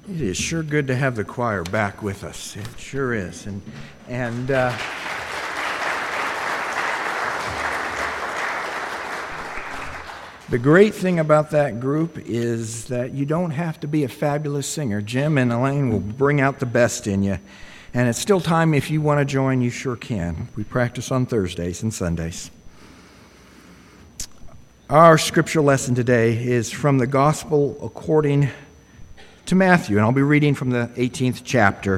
It is sure good to have the choir back with us. It sure is. And the great thing about that group is that you don't have to be a fabulous singer. Jim and Elaine will bring out the best in you. And it's still time if you want to join, you sure can. We practice on Thursdays and Sundays. Our scripture lesson today is from the Gospel according to Matthew, and I'll be reading from the 18th chapter.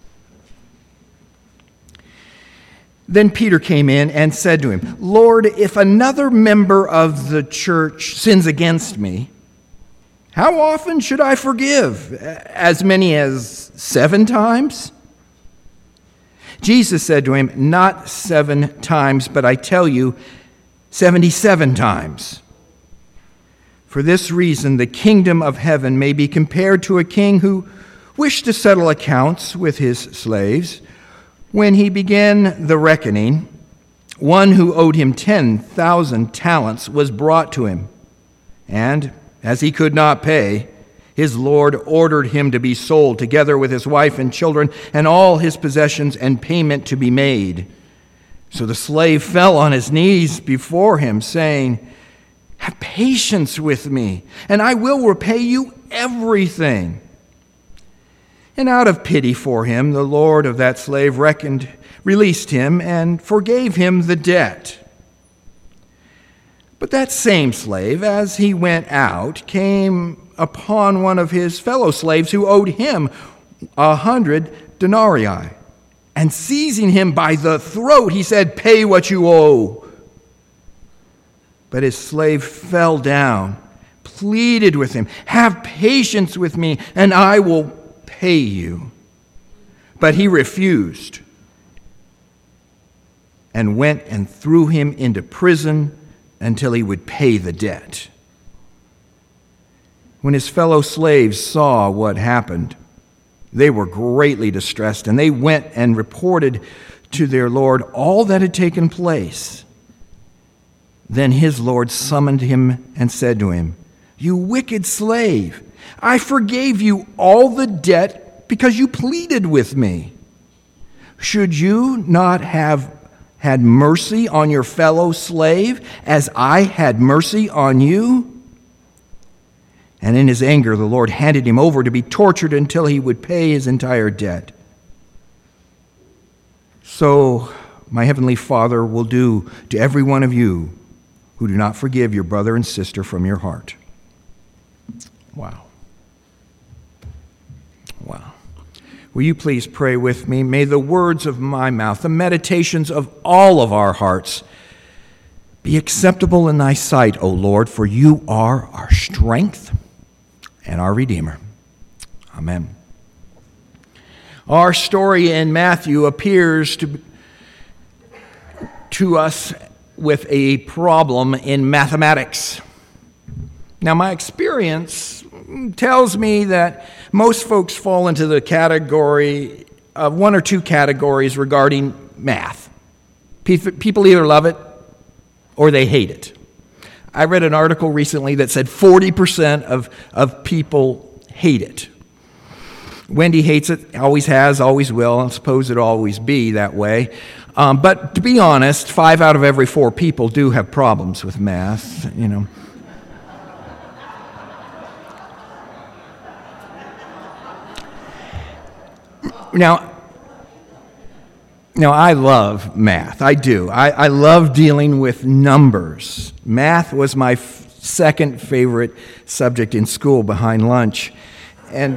Then Peter came in and said to him, "Lord, if another member of the church sins against me, how often should I forgive? As many as 7 times?" Jesus said to him, "Not 7 times, but I tell you, 77 times. For this reason, the kingdom of heaven may be compared to a king who wished to settle accounts with his slaves. When he began the reckoning, one who owed him 10,000 talents was brought to him. And as he could not pay, his lord ordered him to be sold together with his wife and children and all his possessions, and payment to be made. So the slave fell on his knees before him, saying, 'Have patience with me, and I will repay you everything.' And out of pity for him, the lord of that slave released him and forgave him the debt. But that same slave, as he went out, came upon one of his fellow slaves who owed him 100 denarii. And seizing him by the throat, he said, 'Pay what you owe.' But his slave fell down, pleaded with him, 'Have patience with me, and I will pay you.' But he refused and went and threw him into prison until he would pay the debt. When his fellow slaves saw what happened, they were greatly distressed, and they went and reported to their lord all that had taken place. Then his lord summoned him and said to him, 'You wicked slave, I forgave you all the debt because you pleaded with me. Should you not have had mercy on your fellow slave as I had mercy on you?' And in his anger, the Lord handed him over to be tortured until he would pay his entire debt. So my heavenly Father will do to every one of you who do not forgive your brother and sister from your heart." Wow. Wow. Will you please pray with me? May the words of my mouth, the meditations of all of our hearts, be acceptable in thy sight, O Lord, for you are our strength and our Redeemer. Amen. Our story in Matthew appears to us with a problem in mathematics. Now, my experience tells me that most folks fall into the category of 1 or 2 categories regarding math. People either love it or they hate it. I read an article recently that said 40% of people hate it. Wendy hates it, always has, always will, and I suppose it'll always be that way. But to be honest, 5 out of every 4 people do have problems with math, you know. Now, I love math. I do. I love dealing with numbers. Math was my second favorite subject in school behind lunch. And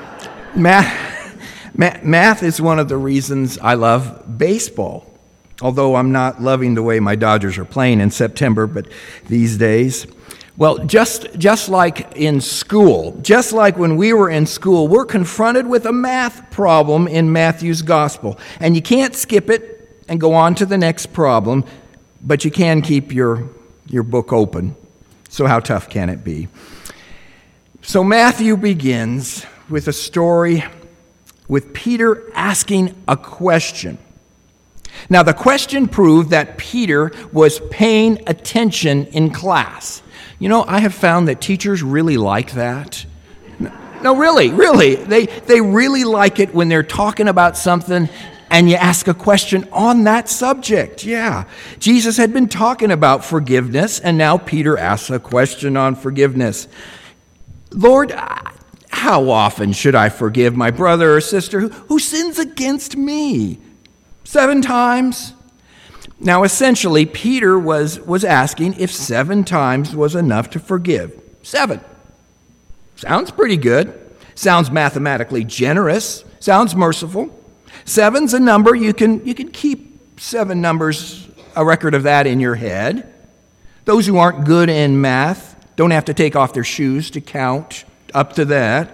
Math is one of the reasons I love baseball, although I'm not loving the way my Dodgers are playing in September, but these days. Well, just like in school, just like when we were in school, we're confronted with a math problem in Matthew's gospel. And you can't skip it and go on to the next problem, but you can keep your book open. So how tough can it be? So Matthew begins with a story with Peter asking a question. Now, the question proved that Peter was paying attention in class. You know, I have found that teachers really like that. No, really. They really like it when they're talking about something and you ask a question on that subject. Yeah. Jesus had been talking about forgiveness, and now Peter asks a question on forgiveness. Lord, how often should I forgive my brother or sister who sins against me? 7 times? Now, essentially, Peter was asking if 7 times was enough to forgive. 7. Sounds pretty good. Sounds mathematically generous. Sounds merciful. 7's a number you can keep 7 numbers, a record of that in your head. Those who aren't good in math don't have to take off their shoes to count up to that.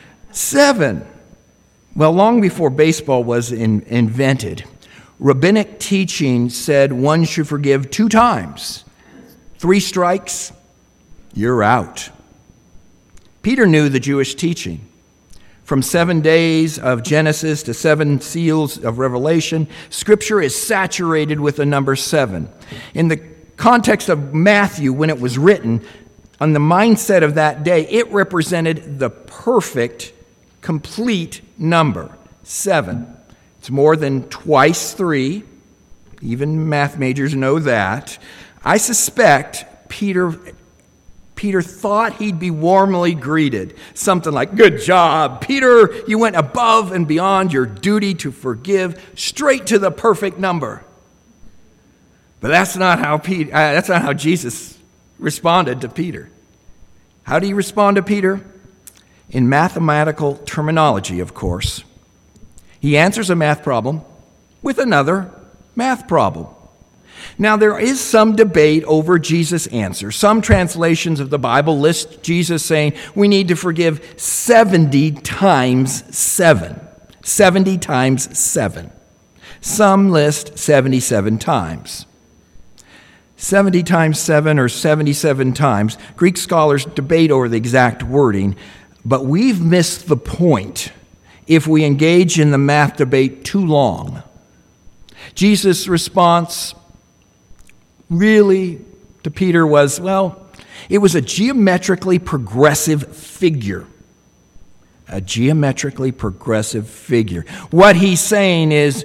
7. Well, long before baseball was invented, rabbinic teaching said one should forgive 2 times. 3 strikes, you're out. Peter knew the Jewish teaching. From 7 days of Genesis to 7 seals of Revelation, Scripture is saturated with the number 7. In the context of Matthew, when it was written, on the mindset of that day, it represented the perfect, complete number, 7. It's more than twice 3. Even math majors know that. I suspect Peter thought he'd be warmly greeted. Something like, "Good job, Peter. You went above and beyond your duty to forgive, straight to the perfect number." But that's not how Jesus responded to Peter. How did he respond to Peter? In mathematical terminology, of course. He answers a math problem with another math problem. Now, there is some debate over Jesus' answer. Some translations of the Bible list Jesus saying we need to forgive 70 times 7. 70 times 7. Some list 77 times. 70 times 7 or 77 times. Greek scholars debate over the exact wording, but we've missed the point if we engage in the math debate too long. Jesus' response really to Peter was, it was a geometrically progressive figure. A geometrically progressive figure. What he's saying is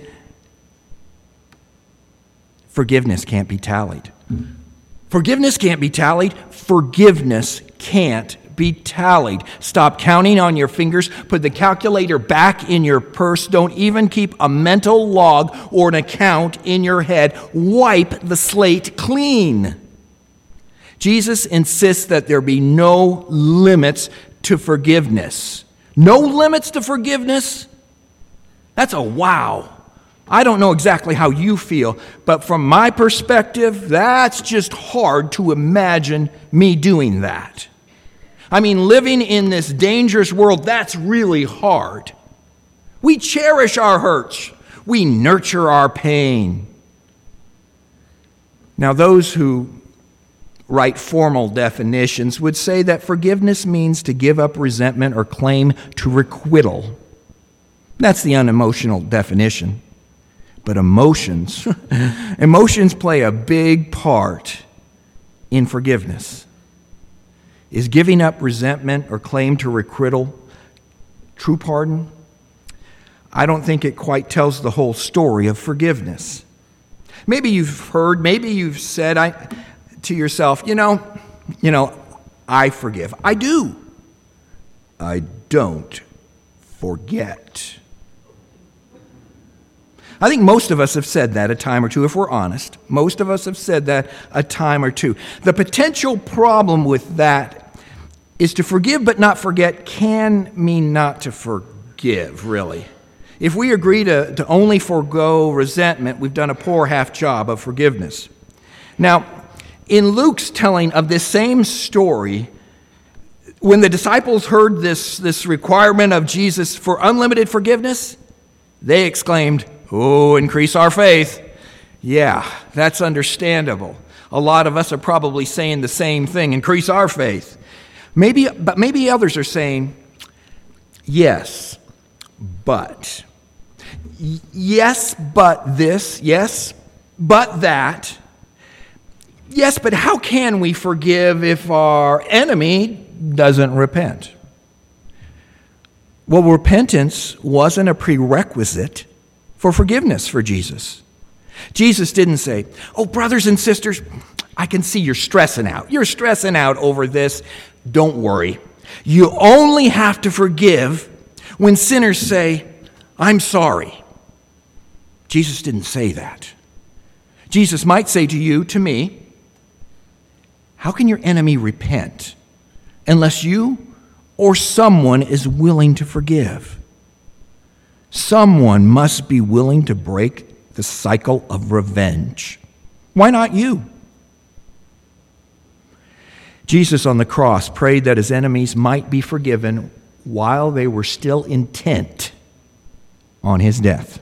forgiveness can't be tallied. Forgiveness can't be tallied. Forgiveness can't be tallied. Stop counting on your fingers. Put the calculator back in your purse. Don't even keep a mental log or an account in your head. Wipe the slate clean. Jesus insists that there be no limits to forgiveness. No limits to forgiveness? That's a wow. I don't know exactly how you feel, but from my perspective, that's just hard to imagine me doing that. I mean, living in this dangerous world, that's really hard. We cherish our hurts. We nurture our pain. Now, those who write formal definitions would say that forgiveness means to give up resentment or claim to requital. That's the unemotional definition. But emotions play a big part in forgiveness. Is giving up resentment or claim to requital true pardon? I don't think it quite tells the whole story of forgiveness. Maybe you've heard, maybe you've said to yourself, I forgive. I do. I don't forget. I think most of us have said that a time or two, if we're honest. Most of us have said that a time or two. The potential problem with that is to forgive but not forget can mean not to forgive, really. If we agree to only forego resentment, we've done a poor half job of forgiveness. Now, in Luke's telling of this same story, when the disciples heard this requirement of Jesus for unlimited forgiveness, they exclaimed, "Oh, increase our faith." Yeah, that's understandable. A lot of us are probably saying the same thing, increase our faith. Maybe others are saying, yes, but. Yes, but this. Yes, but that. Yes, but how can we forgive if our enemy doesn't repent? Well, repentance wasn't a prerequisite for forgiveness for Jesus. Jesus didn't say, "Oh, brothers and sisters, I can see you're stressing out. You're stressing out over this. Don't worry. You only have to forgive when sinners say, 'I'm sorry.'" Jesus didn't say that. Jesus might say to you, to me, "How can your enemy repent unless you or someone is willing to forgive?" Someone must be willing to break the cycle of revenge. Why not you? Jesus on the cross prayed that his enemies might be forgiven while they were still intent on his death.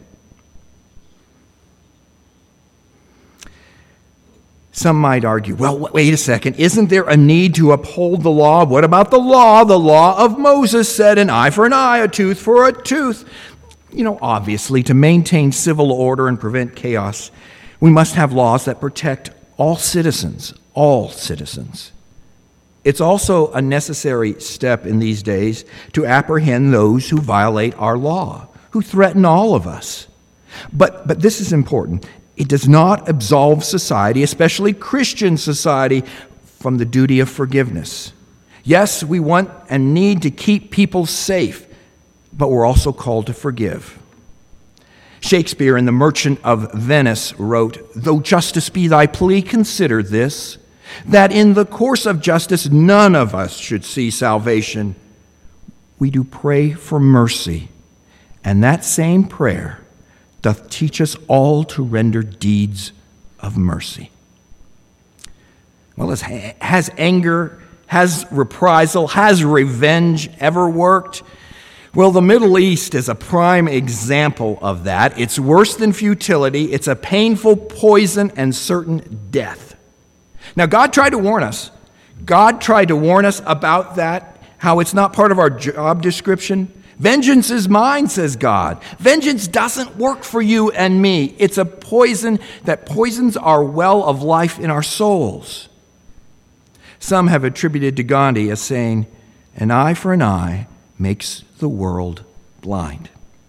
Some might argue, well, wait a second, isn't there a need to uphold the law? What about the law? The law of Moses said an eye for an eye, a tooth for a tooth. Obviously, to maintain civil order and prevent chaos, we must have laws that protect all citizens, all citizens. It's also a necessary step in these days to apprehend those who violate our law, who threaten all of us. But this is important. It does not absolve society, especially Christian society, from the duty of forgiveness. Yes, we want and need to keep people safe, but we're also called to forgive. Shakespeare in The Merchant of Venice wrote, "Though justice be thy plea, consider this, that in the course of justice none of us should see salvation. We do pray for mercy, and that same prayer doth teach us all to render deeds of mercy." Well, has anger, has reprisal, has revenge ever worked? Well, the Middle East is a prime example of that. It's worse than futility. It's a painful poison and certain death. Now, God tried to warn us. God tried to warn us about that, how it's not part of our job description. Vengeance is mine, says God. Vengeance doesn't work for you and me. It's a poison that poisons our well of life in our souls. Some have attributed to Gandhi as saying, "An eye for an eye makes the world blind."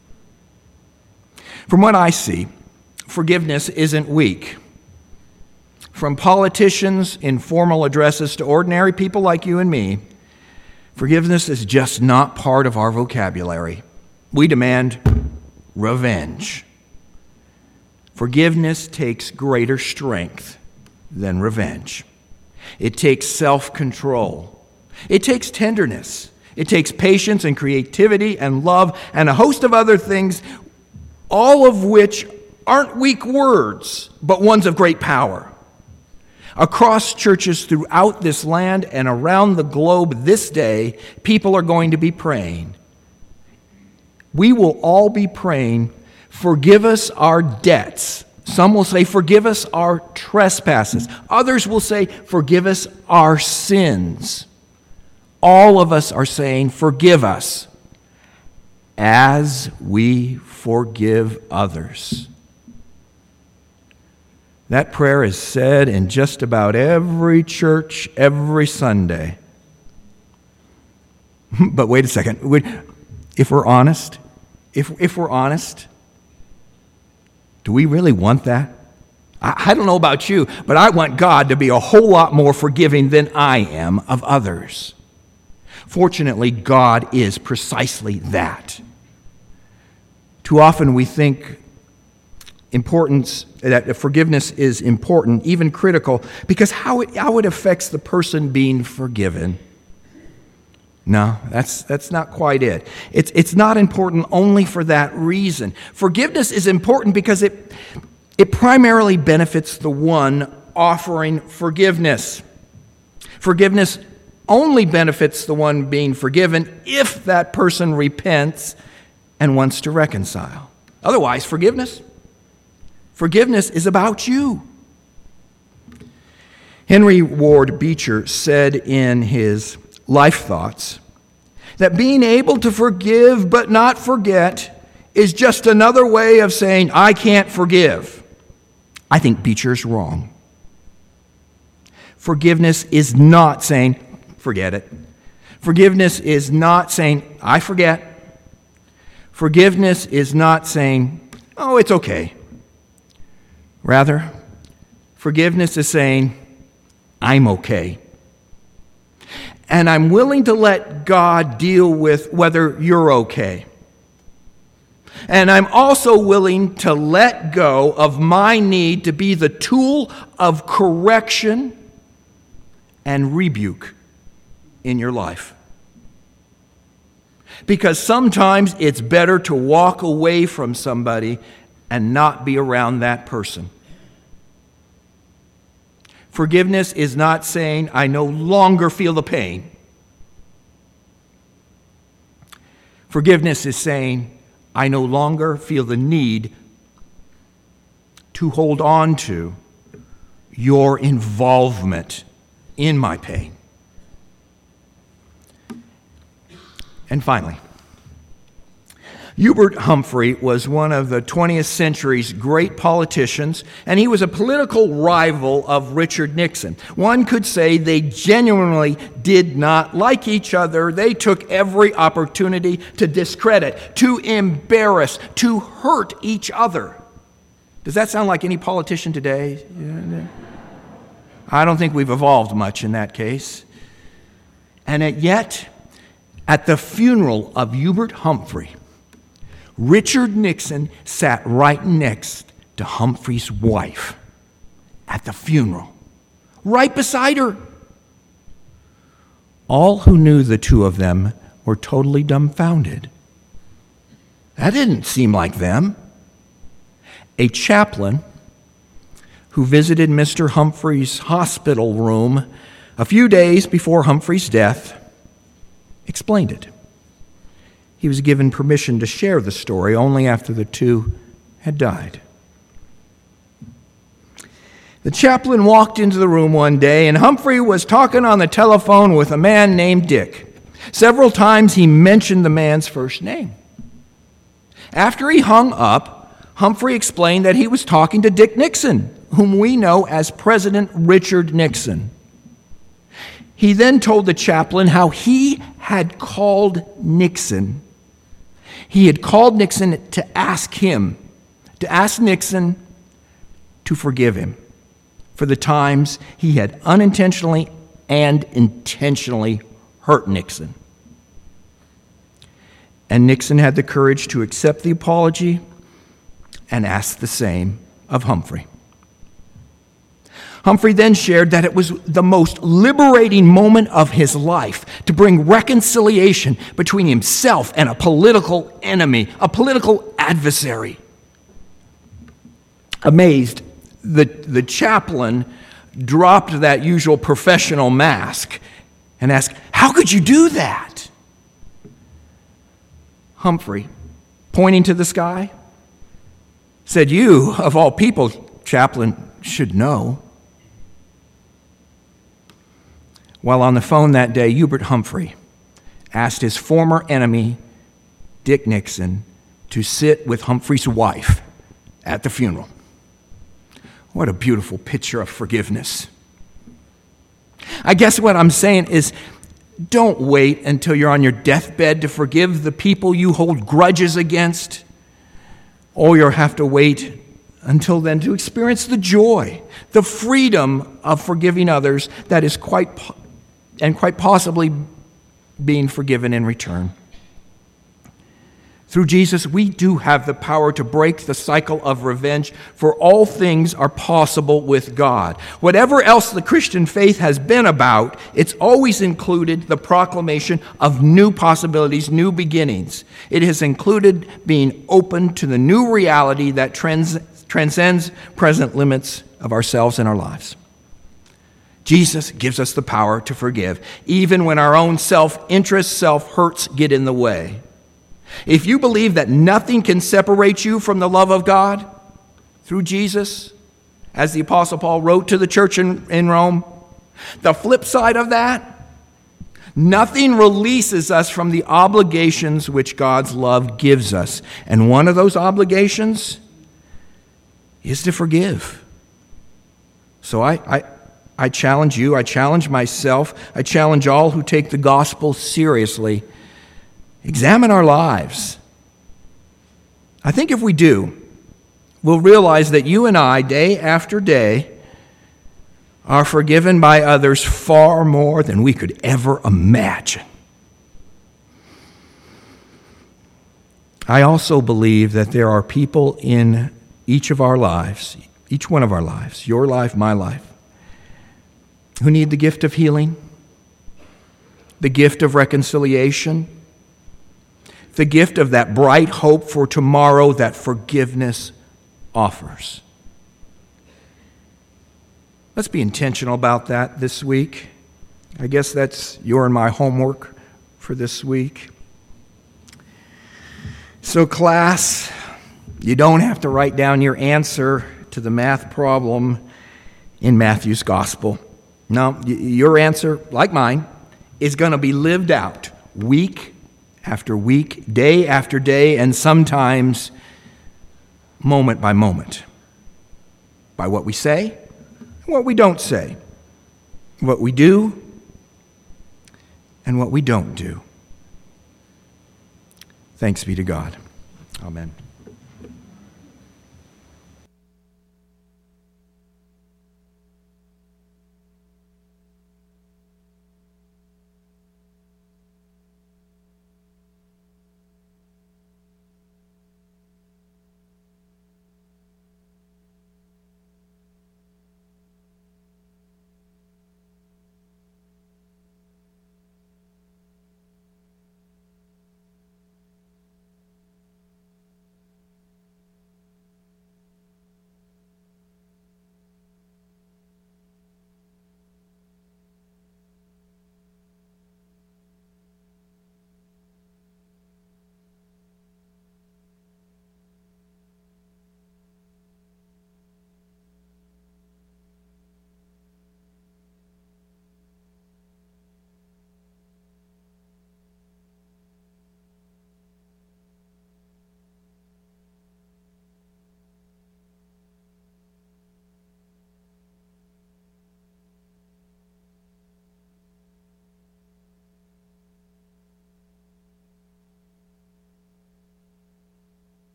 From what I see, forgiveness isn't weak. From politicians in formal addresses to ordinary people like you and me, forgiveness is just not part of our vocabulary. We demand revenge. Forgiveness takes greater strength than revenge. It takes self-control. It takes tenderness. It takes patience and creativity and love and a host of other things, all of which aren't weak words, but ones of great power. Across churches throughout this land and around the globe this day, people are going to be praying. We will all be praying, "Forgive us our debts." Some will say, "Forgive us our trespasses." Others will say, "Forgive us our sins." All of us are saying, "Forgive us as we forgive others." That prayer is said in just about every church every Sunday. But wait a second. If we're honest, do we really want that? I don't know about you, but I want God to be a whole lot more forgiving than I am of others. Fortunately, God is precisely that. Too often we think that forgiveness is important, even critical, because how it affects the person being forgiven. No, that's not quite it. It's not important only for that reason. Forgiveness is important because it primarily benefits the one offering forgiveness. Forgiveness only benefits the one being forgiven if that person repents and wants to reconcile. Otherwise, forgiveness is about you. Henry Ward Beecher said in his Life Thoughts that being able to forgive but not forget is just another way of saying, "I can't forgive." I think Beecher's wrong. Forgiveness is not saying, "Forget it." Forgiveness is not saying, "I forget." Forgiveness is not saying, oh, it's okay. Rather, forgiveness is saying, I'm okay. And I'm willing to let God deal with whether you're okay. And I'm also willing to let go of my need to be the tool of correction and rebuke in your life. Because sometimes it's better to walk away from somebody and not be around that person. Forgiveness is not saying, I no longer feel the pain. Forgiveness is saying, I no longer feel the need to hold on to your involvement in my pain. And finally, Hubert Humphrey was one of the 20th century's great politicians, and he was a political rival of Richard Nixon. One could say they genuinely did not like each other. They took every opportunity to discredit, to embarrass, to hurt each other. Does that sound like any politician today? I don't think we've evolved much in that case. And yet, at the funeral of Hubert Humphrey, Richard Nixon sat right next to Humphrey's wife at the funeral, right beside her. All who knew the two of them were totally dumbfounded. That didn't seem like them. A chaplain who visited Mr. Humphrey's hospital room a few days before Humphrey's death explained it. He was given permission to share the story only after the two had died. The chaplain walked into the room one day, and Humphrey was talking on the telephone with a man named Dick. Several times he mentioned the man's first name. After he hung up, Humphrey explained that he was talking to Dick Nixon, whom we know as President Richard Nixon. He then told the chaplain how he had called Nixon. He had called Nixon to ask Nixon to forgive him for the times he had unintentionally and intentionally hurt Nixon. And Nixon had the courage to accept the apology and ask the same of Humphrey. Humphrey then shared that it was the most liberating moment of his life to bring reconciliation between himself and a political enemy, a political adversary. Amazed, the chaplain dropped that usual professional mask and asked, "How could you do that?" Humphrey, pointing to the sky, said, "You, of all people, chaplain, should know." While on the phone that day, Hubert Humphrey asked his former enemy, Dick Nixon, to sit with Humphrey's wife at the funeral. What a beautiful picture of forgiveness. I guess what I'm saying is, don't wait until you're on your deathbed to forgive the people you hold grudges against, or you'll have to wait until then to experience the joy, the freedom of forgiving others that is quite possibly being forgiven in return. Through Jesus, we do have the power to break the cycle of revenge, for all things are possible with God. Whatever else the Christian faith has been about, it's always included the proclamation of new possibilities, new beginnings. It has included being open to the new reality that transcends present limits of ourselves and our lives. Jesus gives us the power to forgive, even when our own self-interest, self-hurts get in the way. If you believe that nothing can separate you from the love of God through Jesus, as the Apostle Paul wrote to the church in Rome, the flip side of that, nothing releases us from the obligations which God's love gives us. And one of those obligations is to forgive. So I challenge you, I challenge myself, I challenge all who take the gospel seriously. Examine our lives I think if we do, we'll realize that you and I, day after day, are forgiven by others far more than we could ever imagine. I also believe that there are people in each of our lives, each one of our lives, your life, my life, who need the gift of healing, the gift of reconciliation, the gift of that bright hope for tomorrow that forgiveness offers. Let's be intentional about that this week. I guess that's your and my homework for this week. So class, you don't have to write down your answer to the math problem in Matthew's gospel. No, your answer, like mine, is going to be lived out week after week, day after day, and sometimes moment by moment. By what we say, and what we don't say, what we do, and what we don't do. Thanks be to God. Amen.